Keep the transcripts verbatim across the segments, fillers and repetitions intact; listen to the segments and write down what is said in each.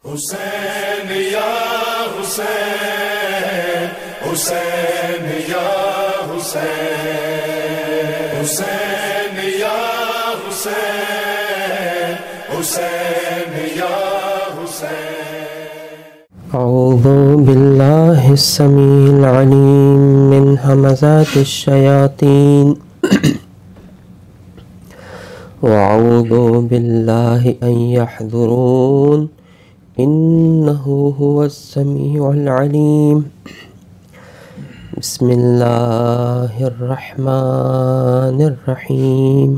حسین یا حسین حسین یا حسین حسین یا حسین حسین یا حسین اعوذ باللہ السمیع العلیم من ہمزات الشیاطین واعوذ باللہ ان یحضرون انه هو السمیع العلیم بسم اللہ الرحمن الرحیم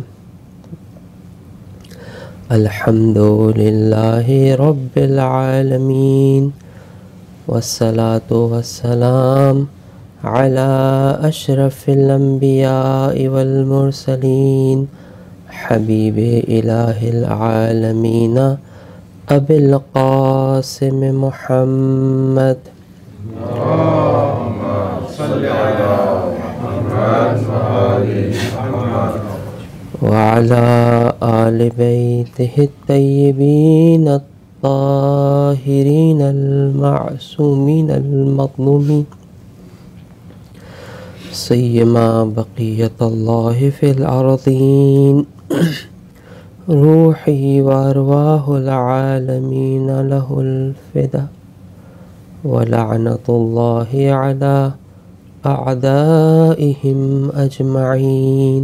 الحمد للہ رب العالمین والصلاة والسلام على اشرف الانبیاء والمرسلین حبیب الہ العالمین ابی القاسم محمد اللهم صل على محمد وآل محمد وعلى آل بیتہ الطیبین الطاہرین المعصومین المظلومین سیما بقیت اللہ فی الارضین روحی وارواح العالمین لہ الفدا ولعنت اللہ علی اعدائہم اجمعین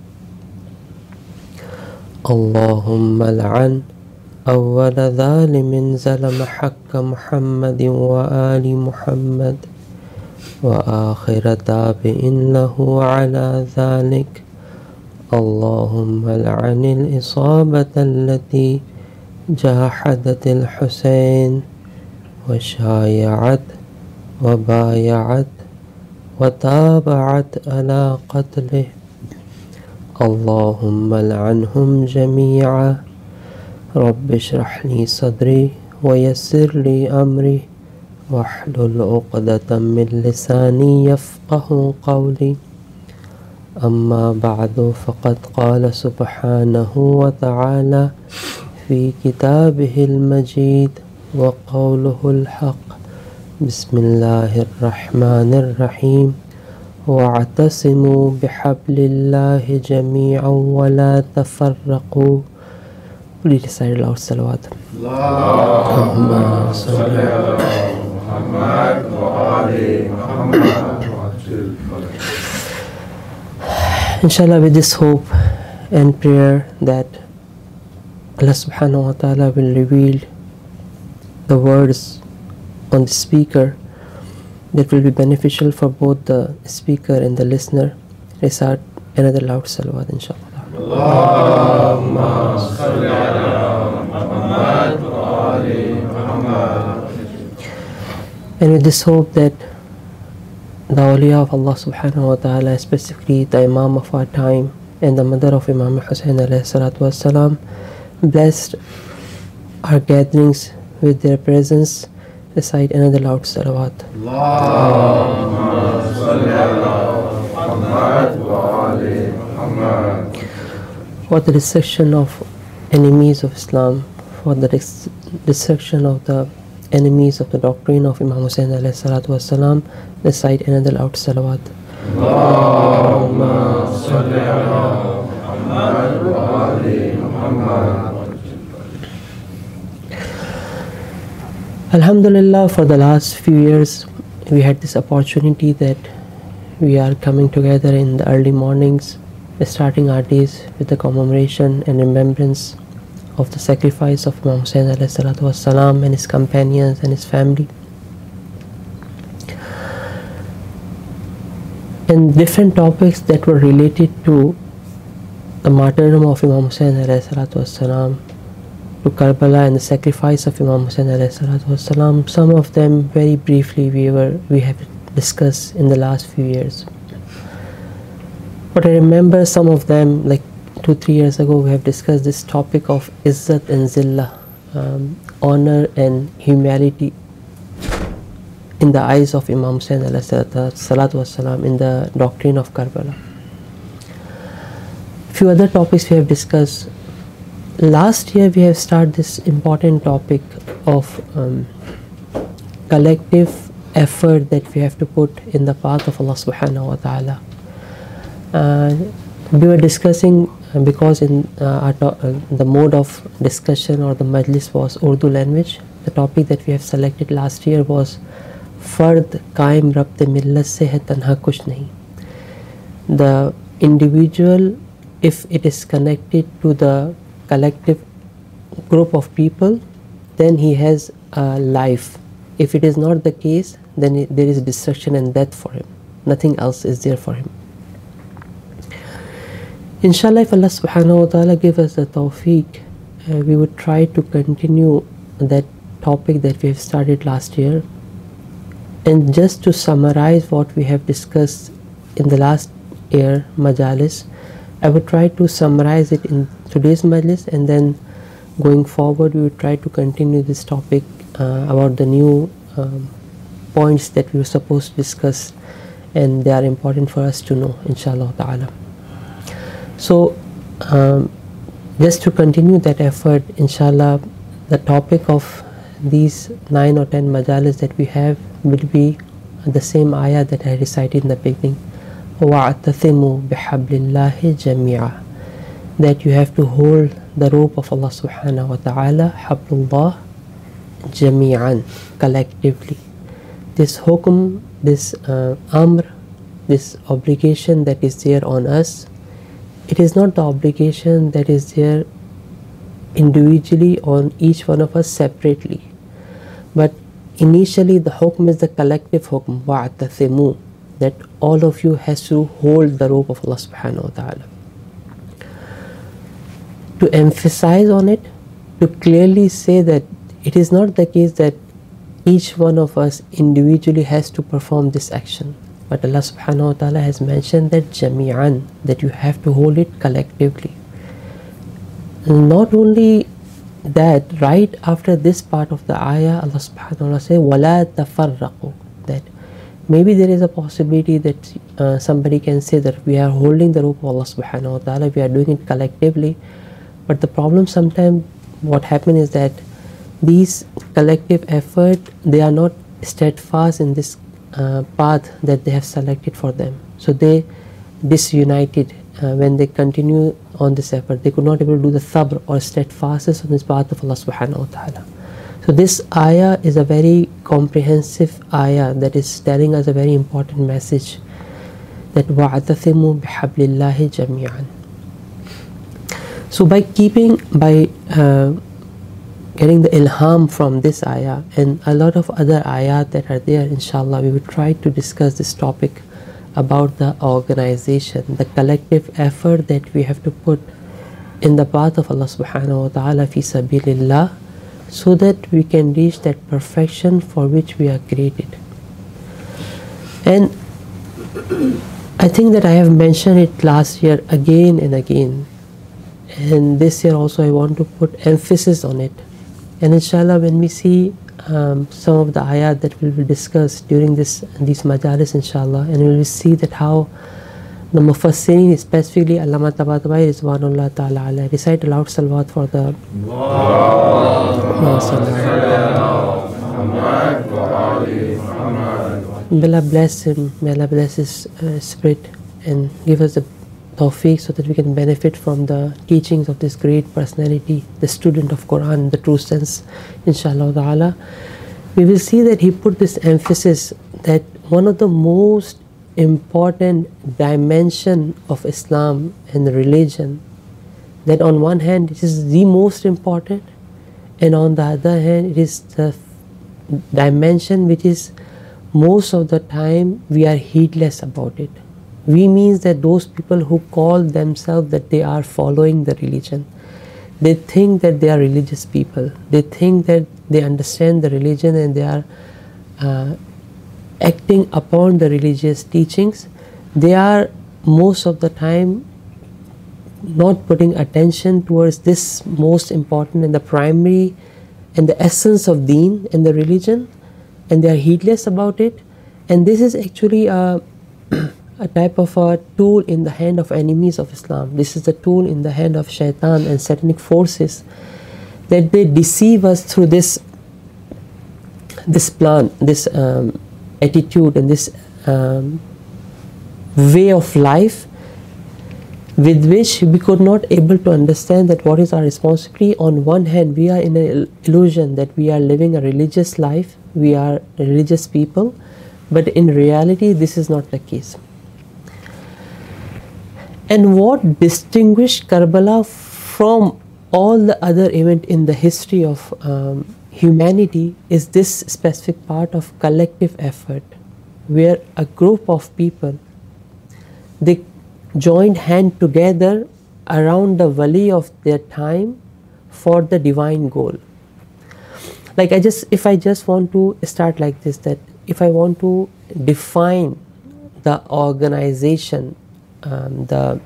اللہم لعن اول ظالم ظلم حق محمد وآل محمد وآخر تابع له على ذلك اللهم لعن الإصابة التي جاحدت الحسين وشايعت وبايعت وتابعت على قتله اللهم لعنهم جميعا رب اشرح لي صدري ويسر لي أمري واحلل عقدة من لساني يفقه قولي أما بعد فقد قال سبحانه وتعالى في كتابه المجيد وقوله الحق بسم الله الرحمن الرحيم واعتصموا بحبل الله جميعا ولا تفرقوا. Please recite aloud salawat. اللهم صل على محمد وآل محمد Inshallah, with this hope and prayer that Allah subhanahu wa ta'ala will reveal the words on the speaker that will be beneficial for both the speaker and the listener, recite another loud salawat, inshallah. اللهم صل على محمد وآل محمد. And with this hope that the awliya of Allah subhanahu wa ta'ala, specifically the Imam of our time and the mother of Imam Hussain alayhi salatu wassalam, blessed our gatherings with their presence, recite another loud salawat. اللهم صل على محمد وآل محمد. For the destruction of enemies of Islam, for the dis- destruction of the enemies of the doctrine of Imam Hussain alayhi salatu wassalam, recite another loud salawat. اللهم صل على محمد وآل محمد. Alhamdulillah, for the last few years we had this opportunity that we are coming together in the early mornings, starting our days with the commemoration and remembrance of the sacrifice of Imam Hussain alayhi salatu wassalam and his companions and his family. And different topics that were related to the martyrdom of Imam Hussain alayhi salatu wassalam, to Karbala and the sacrifice of Imam Hussain alayhi salatu wassalam. Some of them very briefly we were we have discussed in the last few years. But I remember some of them, like two, three years ago, we have discussed this topic of Izzat and Zillah, um, honor and humility in the eyes of Imam Hussain alayhi salatu wassalam in the doctrine of Karbala. Few other topics we have discussed last year we have started this important topic of um, collective effort that we have to put in the path of Allah subhanahu wa ta'ala. Uh, we were discussing uh, because in uh, our to- uh, the mode of discussion or the majlis was Urdu language. The topic that we have selected last year was Fard Qaim Rabte Millat Se Hai Tanha Kuch Nahi. The individual, if it is connected to the collective group of people, then he has a life. If it is not the case, then it, there is destruction and death for him. Nothing else is there for him. Inshallah, if Allah subhanahu wa ta'ala give us the tawfiq, uh, we would try to continue that topic that we have started last year. And just to summarize what we have discussed in the last year majalis, I would try to summarize it in today's majlis, and then going forward we would try to continue this topic uh, about the new um, points that we were supposed to discuss, and they are important for us to know, inshallah ta'ala. So um, just to continue that effort, inshallah, the topic of these nine or ten majalis that we have will be the same ayah that I recited in the beginning. وَاعْتَثِمُوا بِحَبْلِ اللَّهِ جَمِيعًا, that you have to hold the rope of Allah subhanahu wa ta'ala, hablullah, jami'an, collectively. This hukum, this uh, amr, this obligation that is there on us, it is not the obligation that is there individually on each one of us separately, but initially the hukum is the collective hukum, wa'atasimu, that all of you has to hold the rope of Allah subhanahu wa ta'ala. To emphasize on it, to clearly say that it is not the case that each one of us individually has to perform this action, but Allah subhanahu wa ta'ala has mentioned that jami'an, that you have to hold it collectively. Not only that, right after this part of the ayah, Allah subhanahu wa ta'ala says وَلَا تَفَرَّقُوا, that maybe there is a possibility that uh, somebody can say that we are holding the rope of Allah subhanahu wa ta'ala, we are doing it collectively, but the problem sometimes what happens is that these collective effort, they are not steadfast in this uh, path that they have selected for them, so they disunited uh, when they continue on this effort. They could not able to do the sabr or steadfastness on this path of Allah subhanahu wa ta'ala. So this ayah is a very comprehensive ayah that is telling us a very important message, that وَاعْتَثِمُوا بِحَبْلِ اللَّهِ جَمِيعًا. So by keeping, by uh, getting the ilham from this ayah and a lot of other ayat that are there, inshallah, we will try to discuss this topic about the organization, the collective effort that we have to put in the path of Allah subhanahu wa ta'ala fi sabilillah, so that we can reach that perfection for which we are created. And I think that I have mentioned it last year again and again, and this year also I want to put emphasis on it. And inshallah, when we see um, some of the ayat that we will discuss during this these majalis, inshallah, and we will see that how the Mufassirin, specifically Allama Tabatabai Rizwanullah Ta'ala alayhi, recite aloud salawat for the May Allah bless him, may Allah bless his uh, spirit and give us the tawfiq so that we can benefit from the teachings of this great personality, the student of Quran in the true sense, inshallah ta'ala. We will see that he put this emphasis that one of the most important dimension of Islam and the religion, that on one hand it is the most important, and on the other hand it is the dimension which is most of the time we are heedless about it. We means that those people who call themselves that they are following the religion, they think that they are religious people, they think that they understand the religion and they are uh, acting upon the religious teachings. They are most of the time not putting attention towards this most important and the primary and the essence of deen and the religion, and they are heedless about it. And this is actually a, a type of a tool in the hand of enemies of Islam. This is the tool in the hand of shaitan and satanic forces, that they deceive us through this this plan, this um, attitude and this um, way of life, with which we could not able to understand that what is our responsibility. On one hand, we are in an illusion that we are living a religious life, we are religious people, but in reality this is not the case. And what distinguished Karbala from all the other events in the history of um, humanity is this specific part of collective effort, where a group of people, they joined hand together around the valley of their time for the divine goal. Like I just, if I just want to start like this, that if I want to define the organization, um, the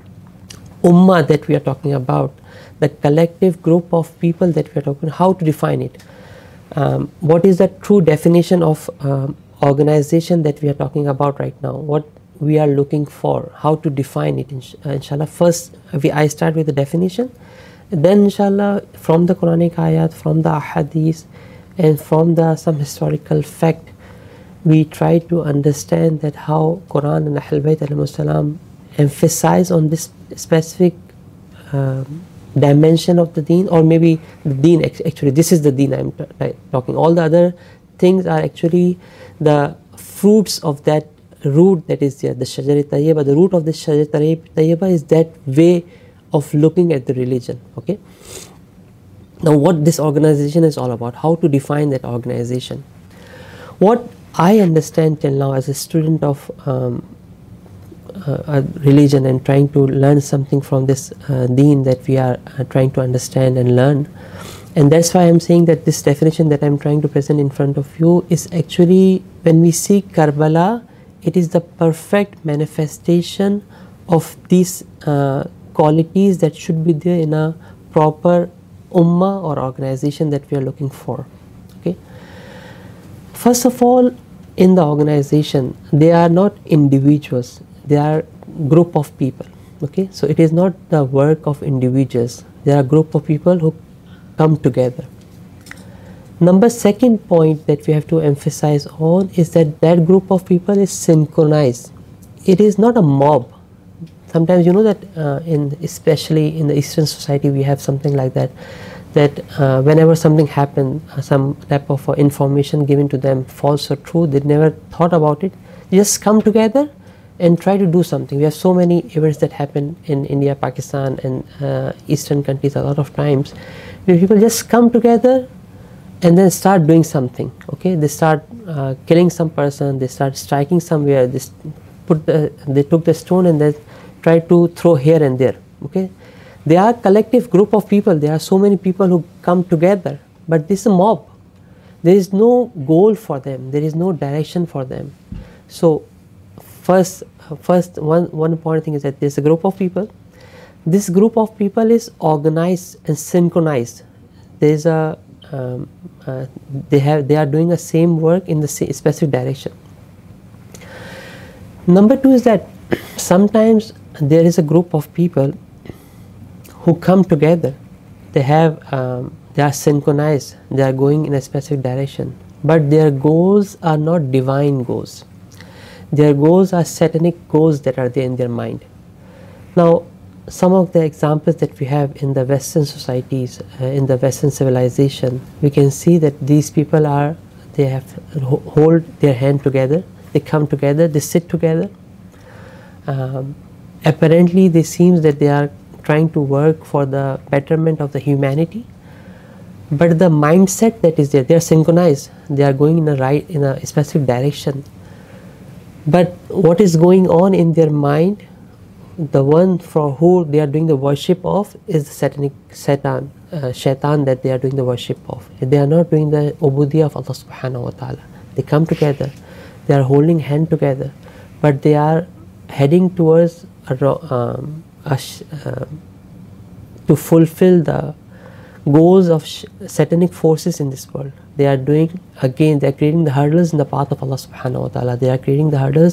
ummah that we are talking about, the collective group of people that we are talking, how to define it? Um, what is the true definition of um, organization that we are talking about right now? What we are looking for, how to define it, uh, inshallah. First we, I start with the definition, then inshallah from the Quranic ayat, from the ahadith, and from the some historical fact, we try to understand that how Quran and Ahlul Bayt alayhimus salam emphasize on this specific um, dimension of the deen, or maybe the deen. Actually this is the deen I'm t- talking. All the other things are actually the fruits of that root that is there, the Shajar Tayyiba. The root of the Shajar Tayyiba is that way of looking at the religion. Okay. Now what this organization is all about, how to define that organization. What I understand till now as a student of um, uh, a religion and trying to learn something from this uh, deen that we are uh, trying to understand and learn, and that's why I'm saying that this definition that I'm trying to present in front of you is actually, when we see Karbala, it is the perfect manifestation of these uh, qualities that should be there in a proper ummah or organization that we are looking for. Okay. First of all, in the organization, they are not individuals, they are group of people. Okay, so it is not the work of individuals, they are a group of people who come together. Number second point that we have to emphasize on is that that group of people is synchronized. It is not a mob. Sometimes you know that uh, in especially in the Eastern society we have something like that, that uh, whenever something happened, uh, some type of uh, information given to them, false or true, they never thought about it. They just come together and try to do something. We have so many events that happen in India, Pakistan and uh, Eastern countries a lot of times, where people just come together and then start doing something. Okay, they start uh, killing some person, they start striking somewhere, they put the, they took the stone and they try to throw here and there. Okay, they are a collective group of people. There are so many people who come together, but this is a mob. There is no goal for them, there is no direction for them. So first first one one important thing is that there's a group of people. This group of people is organized and synchronized. There is a Um, uh, they have they are doing the same work in the same specific direction. Number two is that sometimes there is a group of people who come together. They have um, they are synchronized. They are going in a specific direction, but their goals are not divine goals. Their goals are satanic goals that are there in their mind. Now, some of the examples that we have in the Western societies, uh, in the Western civilization, we can see that these people are, they have hold their hand together, they come together, they sit together. Um, apparently, they seems that they are trying to work for the betterment of the humanity, but the mindset that is there, they are synchronized, they are going in a right, in a specific direction. But what is going on in their mind? The one for who they are doing the worship of is the satanic Satan, uh, shaitan that they are doing the worship of. They are not doing the ubudiyah of Allah subhanahu wa ta'ala. They come together, they are holding hand together, but they are heading towards a, um, a, uh, to fulfill the goals of sh- satanic forces in this world. They are doing, again, they are creating the hurdles in the path of Allah subhanahu wa ta'ala. They are creating the hurdles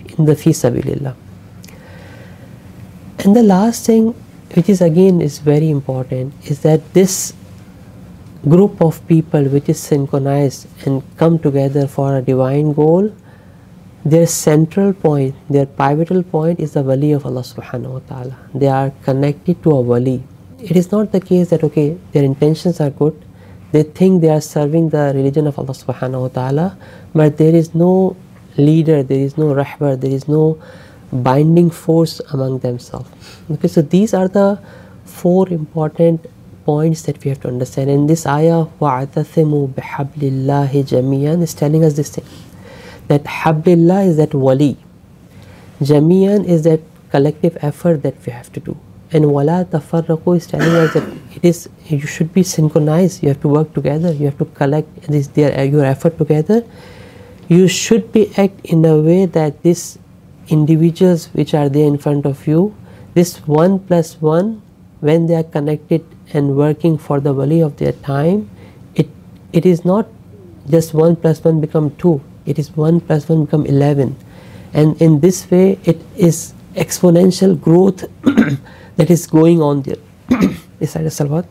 in the fi sabilillah. And the last thing, which is again is very important, is that this group of people which is synchronized and come together for a divine goal, their central point, their pivotal point is the wali of Allah subhanahu wa ta'ala. They are connected to a wali. It is not the case that, okay, their intentions are good, they think they are serving the religion of Allah subhanahu wa ta'ala, but there is no leader, there is no rahbar, there is no binding force among themselves. Okay, so these are the four important points that we have to understand. And this ayah, وَاعْتَثِمُوا بِحَبْلِ اللَّهِ جَمِيعًا, is telling us this thing, that Hablillah is that wali, Jamiyan is that collective effort that we have to do, and Wala Tafarraqu is telling us that it is, you should be synchronized, you have to work together, you have to collect this, their, your effort together. You should be act in a way that these individuals which are there in front of you, this one plus one, when they are connected and working for the wali of their time, it it is not just one plus one become two, it is one plus one become eleven, and in this way it is exponential growth that is going on there. Is that a salawat?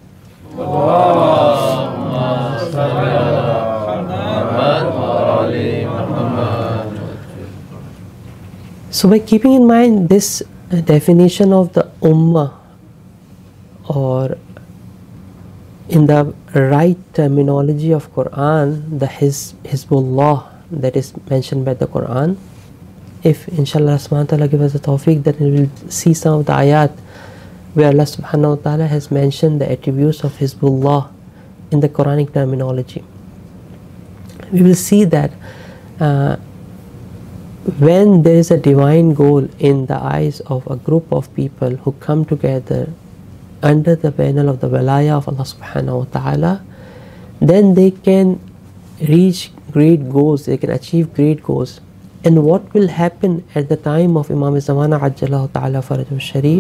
So by keeping in mind this uh, definition of the ummah, or in the right terminology of Quran, the Hiz, Hizbullah that is mentioned by the Quran, if inshallah subhanahu wa ta'ala give us the tawfiq, then we will see some of the ayat where Allah subhanahu wa ta'ala has mentioned the attributes of Hizbullah in the Quranic terminology. We will see that uh, when there is a divine goal in the eyes of a group of people who come together under the banner of the Walaya of Allah subhanahu wa ta'ala, then they can reach great goals, they can achieve great goals. And what will happen at the time of Imam Zamana Ajjalahu ta'ala Farajahu Sharif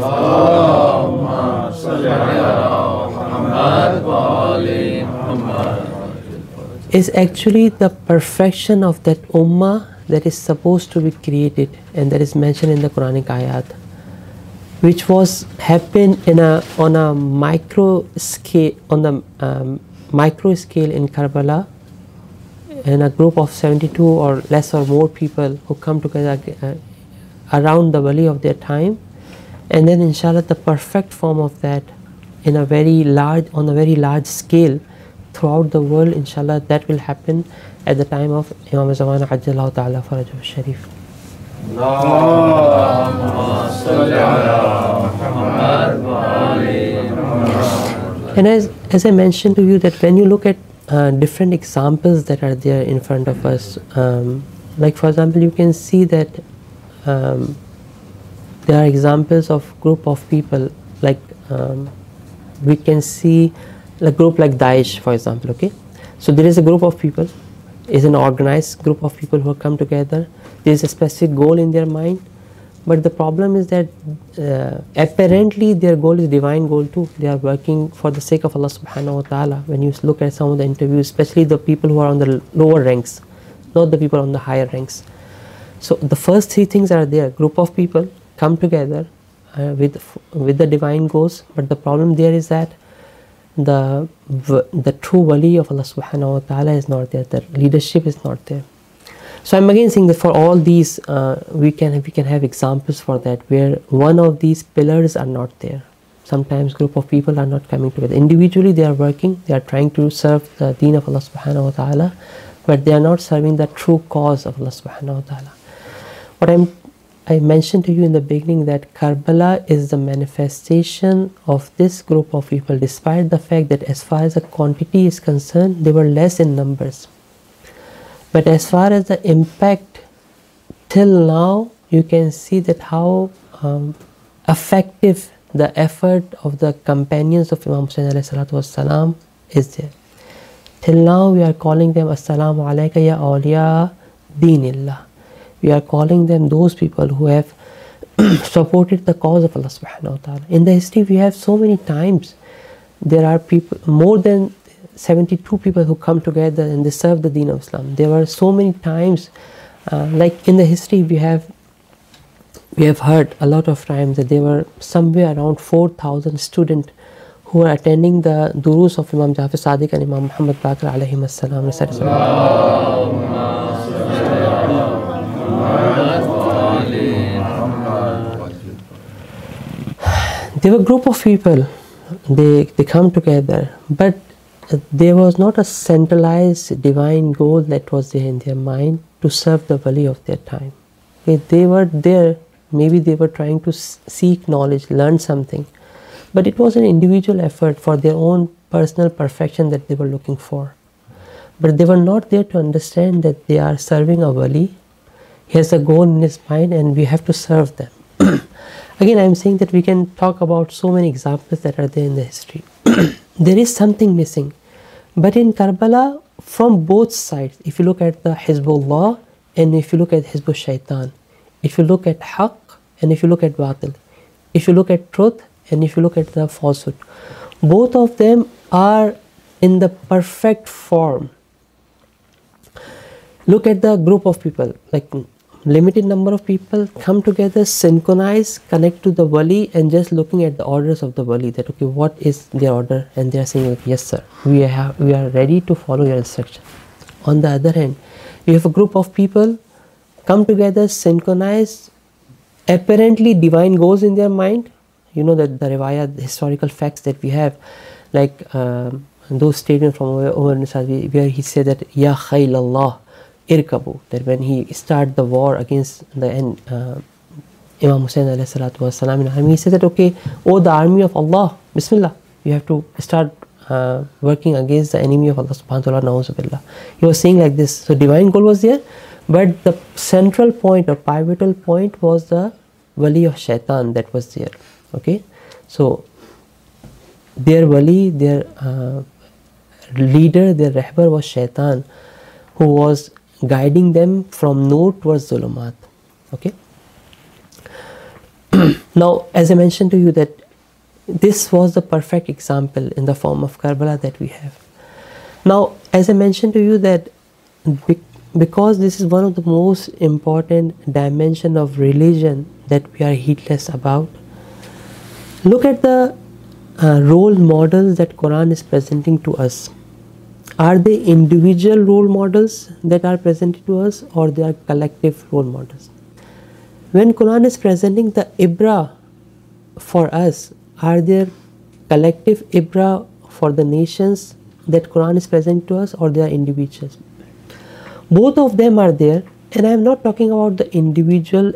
is actually the perfection of that ummah that is supposed to be created, and that is mentioned in the Quranic ayat, which was happened in a on a micro scale, on the um, micro scale in Karbala, in a group of seventy-two or less or more people who come together uh, around the wali of their time, and then inshallah the perfect form of that in a very large, on a very large scale throughout the world, inshallah that will happen at the time of Imam Zamana Ajjalahu ta'ala Farajahu Sharif. And as, as I mentioned to you, that when you look at uh, different examples that are there in front of us, um, like for example, you can see that um, there are examples of group of people, like um, we can see a group like Daesh, for example. Okay, so there is a group of people, is an organized group of people who have come together. There is a specific goal in their mind, but the problem is that uh, apparently their goal is divine goal too. They are working for the sake of Allah subhanahu wa ta'ala. When you look at some of the interviews, especially the people who are on the lower ranks, not the people on the higher ranks. So the first three things are there. Group of people come together uh, with with the divine goals, but the problem there is that the the true wali of Allah subhanahu wa ta'ala is not there, the leadership is not there. So I'm again saying that for all these uh, we can we can have examples for that, where one of these pillars are not there. Sometimes group of people are not coming together. Individually they are working, they are trying to serve the deen of Allah subhanahu wa ta'ala, but they are not serving the true cause of Allah subhanahu wa ta'ala. What I'm I mentioned to you in the beginning that Karbala is the manifestation of this group of people, despite the fact that as far as the quantity is concerned, they were less in numbers. But as far as the impact, till now, you can see that how um, effective the effort of the companions of Imam Hussain alayhi salatu wassalam is there. Till now, we are calling them Assalamu alayka ya awliya dinillah. We are calling them those people who have supported the cause of Allah subhanahu wa ta'ala. In the history, we have so many times, there are people, more than seventy-two people who come together and they serve the deen of Islam. There were so many times, uh, like in the history, we have we have heard a lot of times that there were somewhere around four thousand students who were attending the durus of Imam Jafar Sadiq and Imam Muhammad Baqir alayhim as-salam. They were a group of people, they, they come together, but there was not a centralized divine goal that was there in their mind to serve the wali of their time. Okay, they were there, maybe they were trying to seek knowledge, learn something, but it was an individual effort for their own personal perfection that they were looking for. But they were not there to understand that they are serving a wali. He has a goal in his mind and we have to serve them. Again, I am saying that we can talk about so many examples that are there in the history. There is something missing. But in Karbala, from both sides, if you look at the Hizbullah and if you look at Hizbul Shaitan, if you look at Haqq and if you look at Batil, if you look at truth and if you look at the falsehood, both of them are in the perfect form. Look at the group of people, like limited number of people come together, synchronize, connect to the wali, and just looking at the orders of the wali, that okay, what is their order, and they are saying like, yes sir, we have we are ready to follow your instruction. On the other hand, you have a group of people come together, synchronize, apparently divine goals in their mind. You know that the riwayat, the historical facts that we have, like um, those statements from Umar ibn Sa'd, where he said that Ya khayl Allah irkabu, that when he started the war against the end, uh, Imam Hussain alayhi salatu wasalam in army, he said that okay, oh the army of Allah, Bismillah, you have to start uh, working against the enemy of Allah subhanahu wa ta'ala, na'uzubillah. He was saying like this. So divine goal was there, but the central point or pivotal point was the wali of shaitan that was there. Okay, so their wali, their uh, leader, their rahbar was shaitan, who was guiding them from nur towards zulumat. Okay. Now, as I mentioned to you that this was the perfect example in the form of Karbala that we have. Now, as I mentioned to you that be because this is one of the most important dimension of religion that we are heedless about, look at the uh, role models that Quran is presenting to us. Are they individual role models that are presented to us, or they are collective role models? When Quran is presenting the Ibra for us, are there collective Ibra for the nations that Quran is presenting to us, or they are individuals? Both of them are there, and I am not talking about the individual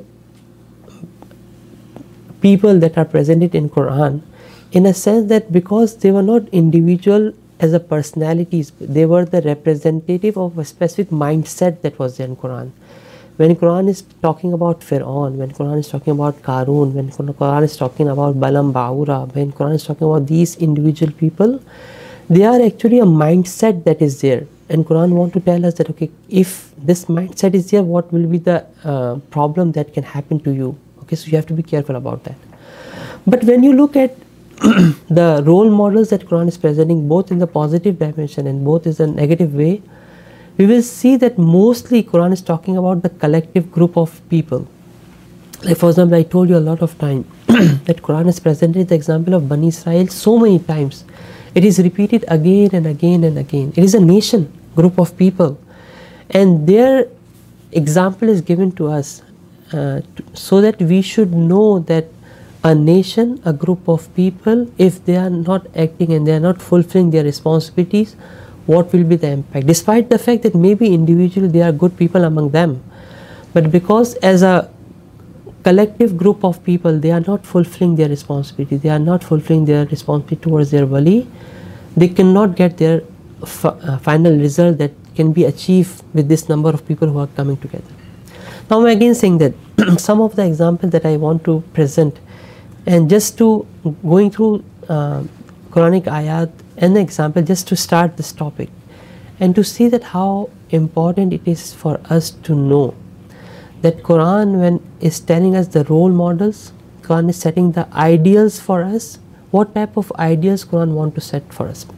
people that are presented in Quran, in a sense that because they were not individual as a personalities, they were the representative of a specific mindset that was there in Quran. When Quran is talking about Fir'aun, when Quran is talking about Qarun, when Quran is talking about Balam Ba'ura, when Quran is talking about these individual people, they are actually a mindset that is there. And Quran want to tell us that okay, if this mindset is there, what will be the uh, problem that can happen to you? Okay, so you have to be careful about that. But when you look at the role models that Quran is presenting, both in the positive dimension and both in the negative way, we will see that mostly Quran is talking about the collective group of people. Like for example, I told you a lot of time that Quran is presented the example of Bani Israel so many times. It is repeated again and again and again. It is a nation, group of people, and their example is given to us uh, to, so that we should know that a nation, a group of people, if they are not acting and they are not fulfilling their responsibilities, what will be the impact? Despite the fact that maybe individually they are good people among them, but because as a collective group of people they are not fulfilling their responsibility, they are not fulfilling their responsibility towards their wali, they cannot get their uh, final result that can be achieved with this number of people who are coming together. Now I'm again saying that some of the examples that I want to present, and just to going through uh, Quranic ayat and the example just to start this topic and to see that how important it is for us to know that Quran, when is telling us the role models, Quran is setting the ideals for us. What type of ideals Quran want to set for us?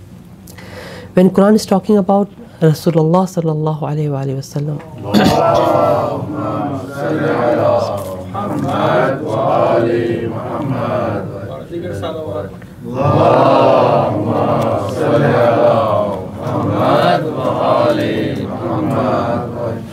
When Quran is talking about Rasulullah sallallahu alaihi wasallam, محمد وآل محمد اللهم صل على محمد وآل محمد.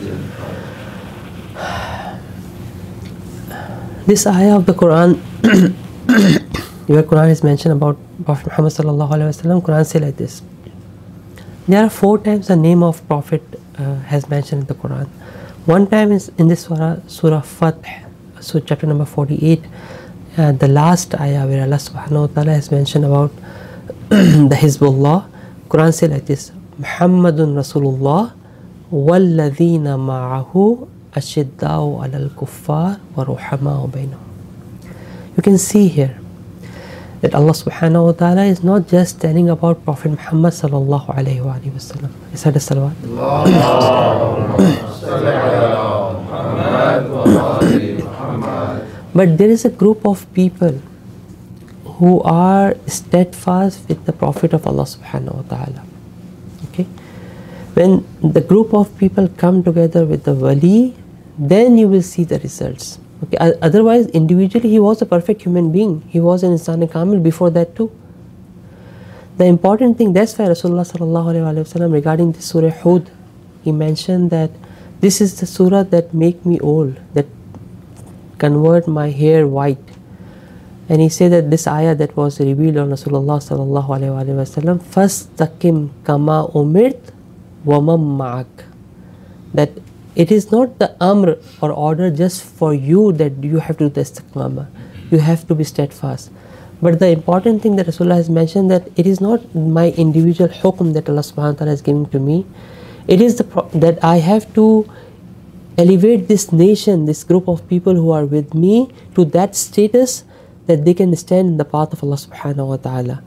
This ayah of the Quran, where Quran is mentioned about Prophet Muhammad sallallahu alaihi wasallam, Quran says like this. There are four times the name of Prophet uh, has mentioned in the Quran. One time is in this surah, Surah Fath, so chapter number forty-eight, uh, the last ayah where Allah subhanahu wa ta'ala has mentioned about the Hizbullah. Quran says like this: Muhammadun Rasulullah walladhina ma'ahu ashidda'u alal kuffar wa ruhama'u bainahum. You can see here that Allah subhanahu wa ta'ala is not just telling about Prophet Muhammad sallallahu alayhi wa alayhi wa sallam. Is that a salawat? But there is a group of people who are steadfast with the Prophet of Allah subhanahu wa ta'ala. Okay? When the group of people come together with the wali, then you will see the results. Okay, otherwise, individually, he was a perfect human being. He was an Insan Kamil before that too. The important thing, that's why Rasulullah sallallahu alaihi wasallam regarding this Surah Hud, he mentioned that this is the surah that make me old, that convert my hair white. And he said that this ayah that was revealed on Rasulullah sallallahu alaihi wasallam, Fastaqim kama umirt wa man ma'ak, that it is not the amr or order just for you that you have to do the istiqamah. You have to be steadfast. But the important thing that Rasulullah has mentioned, that it is not my individual hukum that Allah subhanahu wa ta'ala has given to me. It is the pro- that I have to elevate this nation, this group of people who are with me, to that status that they can stand in the path of Allah subhanahu wa ta'ala.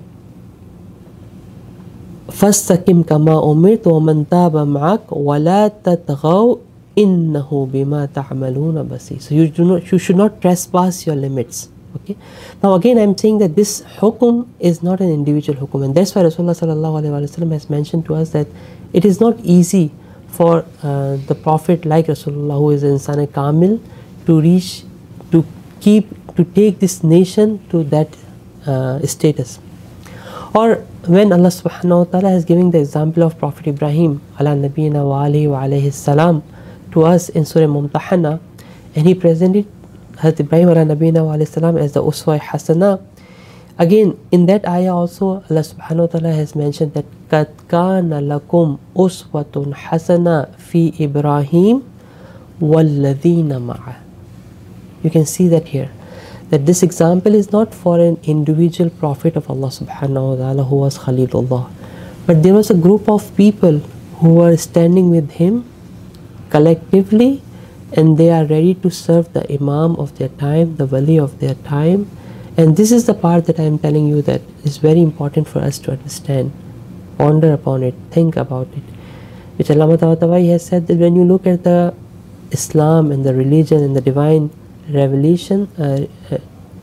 فَاسْتَقِمْ كَمَا أُمِرْتَ وَمَنْ تَابَ مَعَكَ وَلَا تَطْغَوْا إِنَّهُ بِمَا تَعْمَلُونَ بَصِيرٌ. So you do not, you should not trespass your limits. Okay. Now again, I'm saying that this hukum is not an individual hukum, and that's why Rasulullah sallallahu alaihi wasallam has mentioned to us that it is not easy for uh, the Prophet like Rasulullah, who is an Insan Kamil, to reach, to keep, to take this nation to that uh, status. Or when Allah subhanahu wa ta'ala has given the example of Prophet Ibrahim ala nabiyina wa alihi wa alayhi salam to us in Surah Mumtahana, and he presented Hazrat Ibrahim ala nabiyina wa alayhi salam as the Uswa Hasana. Again, in that ayah also, Allah subhanahu wa ta'ala has mentioned that قَدْ كَانَ لَكُمْ أُسْوَةٌ حَسَنَةٌ فِي إِبْرَاهِيمَ وَالَّذِينَ مَعَهُ. You can see that here, that this example is not for an individual prophet of Allah subhanahu wa ta'ala who was Khalilullah, but there was a group of people who were standing with him collectively, and they are ready to serve the Imam of their time, the Wali of their time. And this is the part that I am telling you that is very important for us to understand, ponder upon it, think about it. Which Allama Tabatabai has said that when you look at the Islam and the religion and the divine revelation, uh, uh,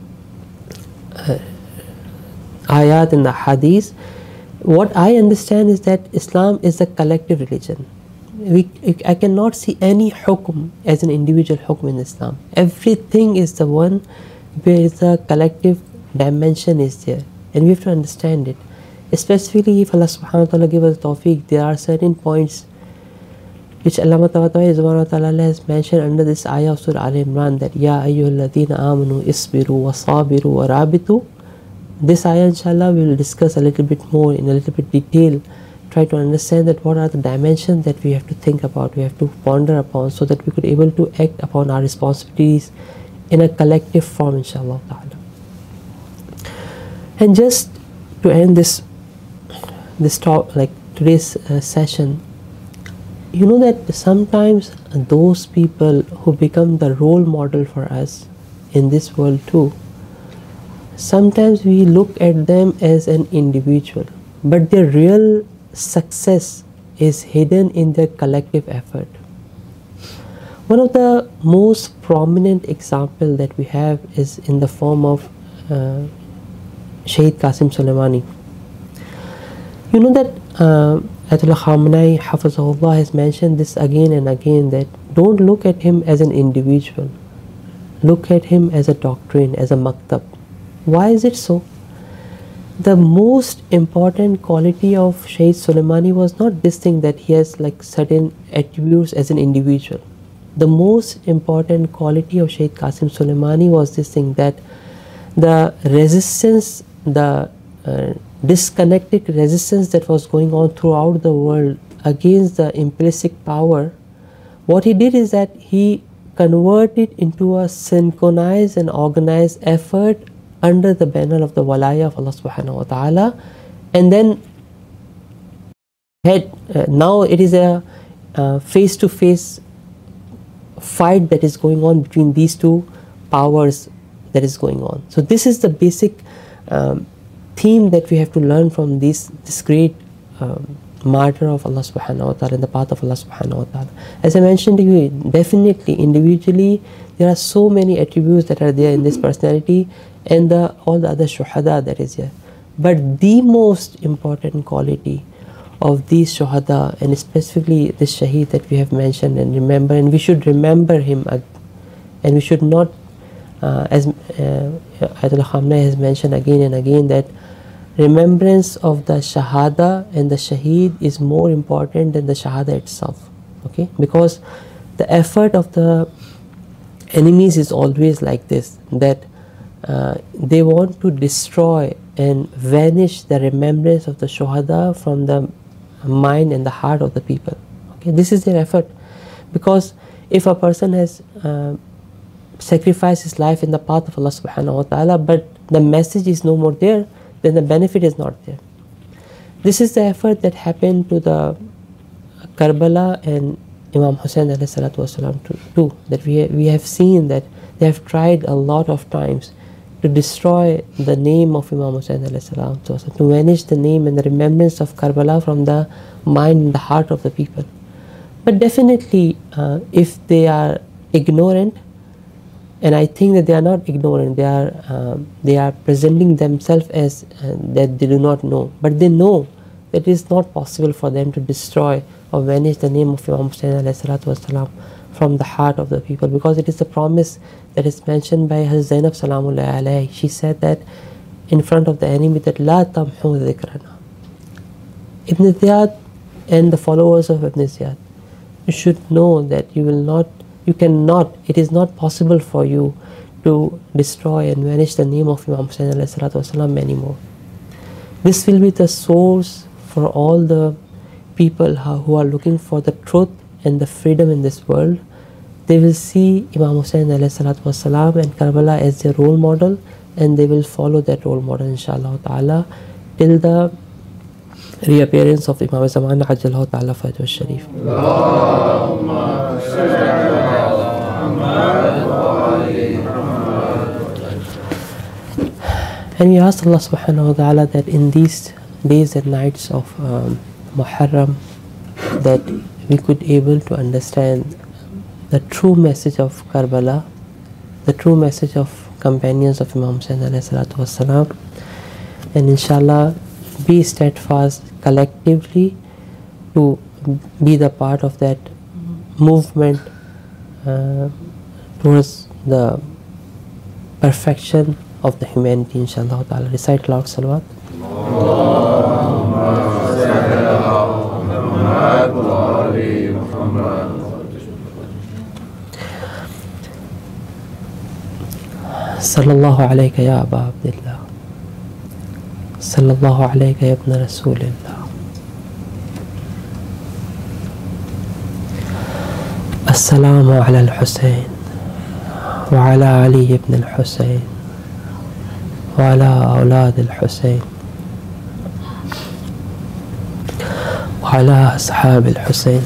uh, ayat and the hadith, what I understand is that Islam is a collective religion. We, I cannot see any hukum as an individual hukum in Islam. Everything is the one where the collective dimension is there, and we have to understand it. Specifically, if Allah subhanahu wa ta'ala give us tawfiq, there are certain points which Allama Tabatabai has mentioned under this ayah of Surah Al Imran, that Ya ayyuhalladhina amanu isbiru wa sabiru wa rabitu. This ayah, inshallah, we will discuss a little bit more in a little bit detail, try to understand that what are the dimensions that we have to think about, we have to ponder upon, so that we could able to act upon our responsibilities in a collective form, inshallah ta'ala. And just to end this this talk, like today's uh, session, you know that sometimes those people who become the role model for us in this world too, sometimes we look at them as an individual, but their real success is hidden in their collective effort. One of the most prominent example that we have is in the form of uh, Shaheed Qasim Soleimani. You know that uh, Ayatollah Khamenei Hafizahullah has mentioned this again and again, that don't look at him as an individual. look at him as a doctrine, as a maktab. Why is it so? The most important quality of Shaheed Soleimani was not this thing that he has like certain attributes as an individual. The most important quality of Shaheed Qasim Soleimani was this thing that the resistance, the uh, disconnected resistance that was going on throughout the world against the implicit power, what he did is that he converted into a synchronized and organized effort under the banner of the walaya of Allah subhanahu wa ta'ala, and then had uh, now it is a face to face fight that is going on between these two powers that is going on. So this is the basic um, theme that we have to learn from this this great um, martyr of Allah subhanahu wa ta'ala in the path of Allah subhanahu wa ta'ala. As I mentioned to you, definitely individually there are so many attributes that are there in this personality and the, all the other shuhada that is here. But the most important quality of these shuhada, and specifically this shaheed that we have mentioned and remember, and we should remember him, and we should not, uh, as uh, Ayatollah Khamenei has mentioned again and again, that remembrance of the shahada and the shaheed is more important than the shahada itself. Okay, because the effort of the enemies is always like this, that uh, they want to destroy and vanish the remembrance of the shuhada from the mind and the heart of the people. Okay, this is their effort, because if a person has uh, sacrificed his life in the path of Allah subhanahu wa ta'ala, but the message is no more there, then the benefit is not there. This is the effort that happened to the Karbala and Imam Hussain alayhi salatu wasalam too, that we, we have seen that they have tried a lot of times to destroy the name of Imam Hussain alayhi salatu wasalam, to vanish the name and the remembrance of Karbala from the mind and the heart of the people. But definitely uh, if they are ignorant, and I think that they are not ignorant, they are um, they are presenting themselves as uh, that they do not know, but they know that it is not possible for them to destroy or vanish the name of Imam Hussain alayhi salatu wasalam from the heart of the people, because it is the promise that is mentioned by Hazrat Zainab Salamullahi alayhi. She said that in front of the enemy, that La tamhu dhikrana. Ibn Ziyad and the followers of Ibn Ziyad, you should know that you will not You cannot, it is not possible for you to destroy and vanish the name of Imam Hussain alayhi salatu wasalam anymore. This will be the source for all the people who are looking for the truth and the freedom in this world. They will see Imam Hussain alayhi salatu wasalam and Karbala as their role model, and they will follow that role model inshallah ta'ala till the reappearance of Imam Zaman Ajjallahu ta'ala Faydu Sharif. And we ask Allah subhanahu wa ta'ala that in these days and nights of um, Muharram, that we could able to understand the true message of Karbala, the true message of companions of Imam Hussain alayhi salatu wasalam, and inshallah be steadfast collectively to be the part of that movement uh, towards the perfection of the humanity inshallah ta'ala. Recite loud salawat. Sallallahu alayka ya Aba Abdillah. Sallallahu alayka ya Ibn Rasulillah. Assalamu ala al-Husayn wa ala Ali ibn al-Husayn wa ala awlad al-Husayn wa ala ashab al-Husayn.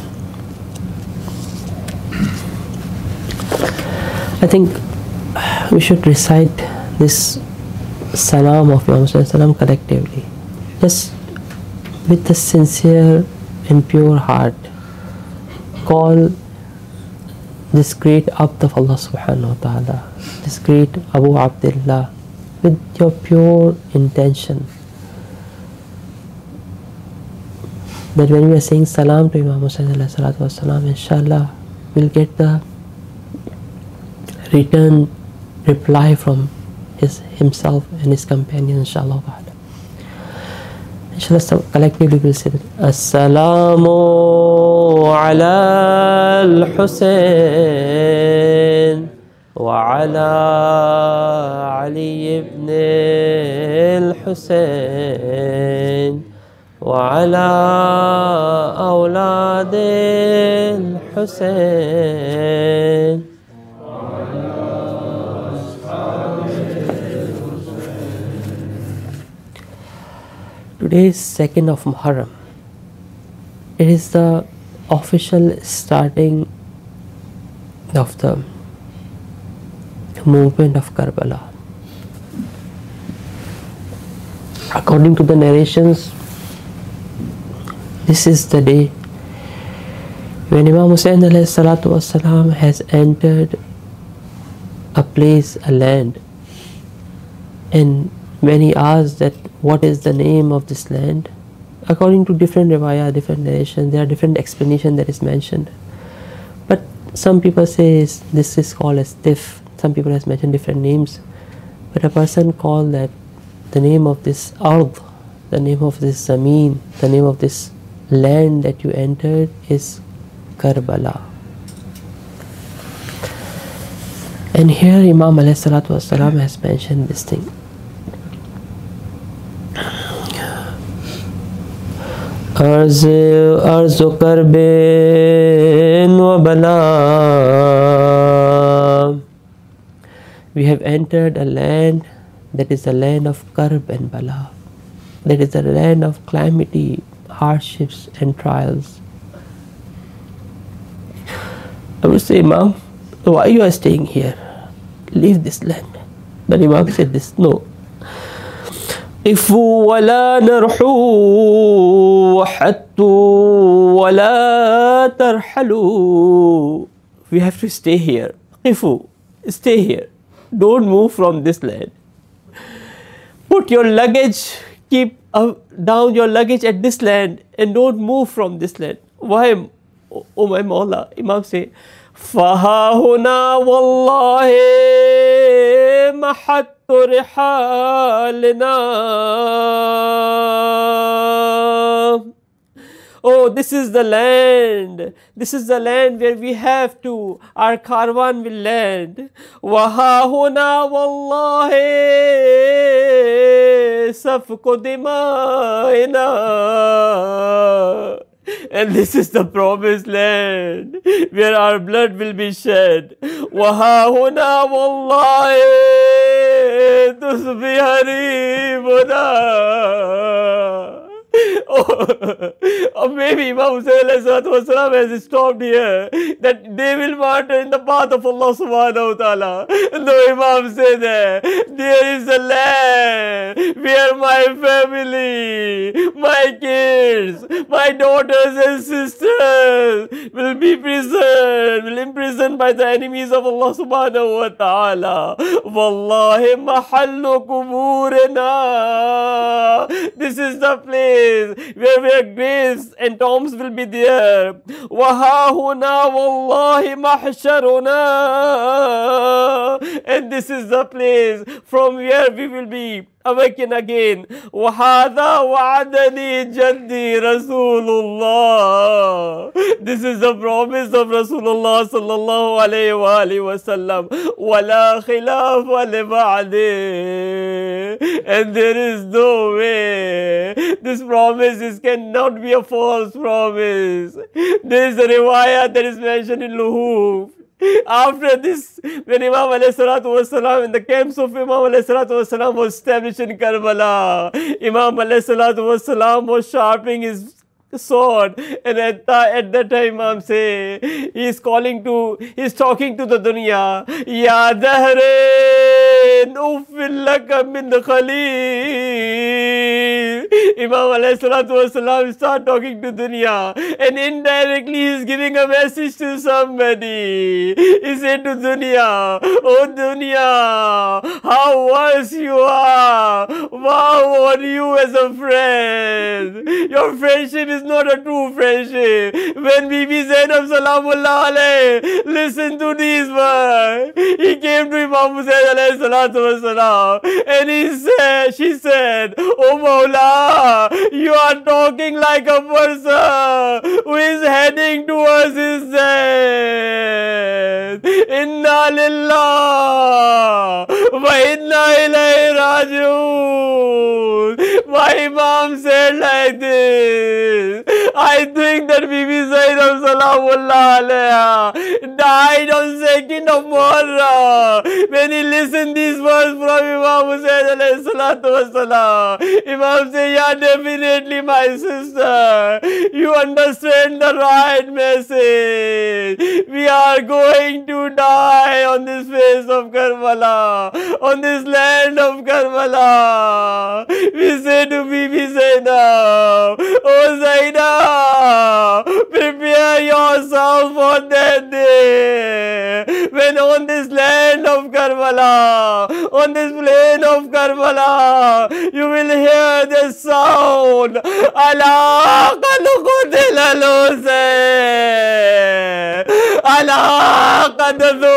I think we should recite this salam of Imam Hussain salam collectively, just with a sincere and pure heart. Call this great Abd of Allah subhanahu wa ta'ala, this great Abu Abdullah, with your pure intention, that when we are saying salam to Imam Hussain alayhi salatu wasalam, inshallah we'll get the return reply from his himself and his companions, inshallah. Inshallah, so collectively we'll say that As-salamu ala al-Husayn wa ala Ali ibn al-Husayn wa ala awlad al-Husayn. Today is second of Muharram. It is the official starting of the movement of Karbala. According to the narrations, this is the day when Imam Hussain alayhi salatu wassalam has entered a place, a land, and when he asked that what is the name of this land, according to different riwayah, different narration, there are different explanation that is mentioned. But some people say this is called as Tif. Some people has mentioned different names. But a person called that the name of this ard, the name of this zameen, the name of this land that you entered is Karbala. And here Imam alayhi salatu wasalam has mentioned this thing. अर्ज़ अर्ज़ करबेन व बला. We have entered a land that is the land of Karb and Bala. That is the land of calamity, hardships and trials. I would say, Imam, why you are staying here? Leave this land. But Imam said this, no. قفوا ولا نرحوا حتوا ولا ترحلوا. We have to stay here. قفوا, stay here. Don't move from this land. Put your luggage, keep uh, down your luggage at this land and don't move from this land. Why, oh my Mawla? Imam say, فَهَا هُنَا وَاللَّهِ مَحَتُّ رِحَالِنَا. Oh, this is the land. This is the land where we have to, our caravan will land. وَهَا هُنَا وَاللَّهِ سَفْكُ دِمَائِنَا. And this is the promised land where our blood will be shed. وَهَا هُنَا وَاللَّهِ تُصْبِحَ رِيبُنَا. Oh, or maybe Imam Hussain has stopped here, that they will martyr in the path of Allah subhanahu wa ta'ala. No, Imam said that there is a land where my family, my kids, my daughters and sisters will be imprisoned, will imprisoned by the enemies of Allah subhanahu wa ta'ala. Wallahi mahallu kuburina. This is the place where where graves and tombs will be there. وَهَا هُنَا وَاللَّهِ مَحْشَرُنَا. And this is the place from where we will be awaken again. وَهَذَا وَعَدَنِي جَدِّي رَسُولُ اللَّهِ. This is the promise of Rasulullah sallallahu alayhi wa alihi wa sallam. وَلَا خِلَافَ لِبَعْدِهِ. And there is no way this promise is, cannot be a false promise. There is a riwayah that is mentioned in Luhuf. After this, when Imam alayhi salatu wasalam, in the camps of Imam alayhi salatu wasalam was established in Karbala, Imam alayhi salatu wasalam was sharpening his sword, and at, the, at that time Imam say, he is calling to, he is talking to the dunya, Ya Dahrain uffil laka min khalil. Imam alayhi salatu wasalam start talking to dunya, and indirectly he's giving a message to somebody. He said to dunya, oh dunya, how worse you are. Wow, on you as a friend. Your friendship is not a true friendship. When Bibi Zainab Salamullah alayhi listened to these words, he came to Imam Hussain alayhi salatu wasalam, and he said, she said, oh Mawla, you are talking like a person who is heading towards his death. Inna lillah wa inna ilayhi rajiun. My Imam said like this. I think that Bibi Zainab Salamullah alayha died on second of Muharram when he listened these words from Imam Hussain alayhi salatu wasalam. Imam said, yeah, definitely my sister, you understand the right message. We are going to die on this face of Karbala, on this land of Karbala. We say to Bibi Zainab, oh Zainab, prepare yourself for that day when on this land of Karbala, on this plain of Karbala, you will hear the sound. Allah qad qutila al-Husayn. Allah qad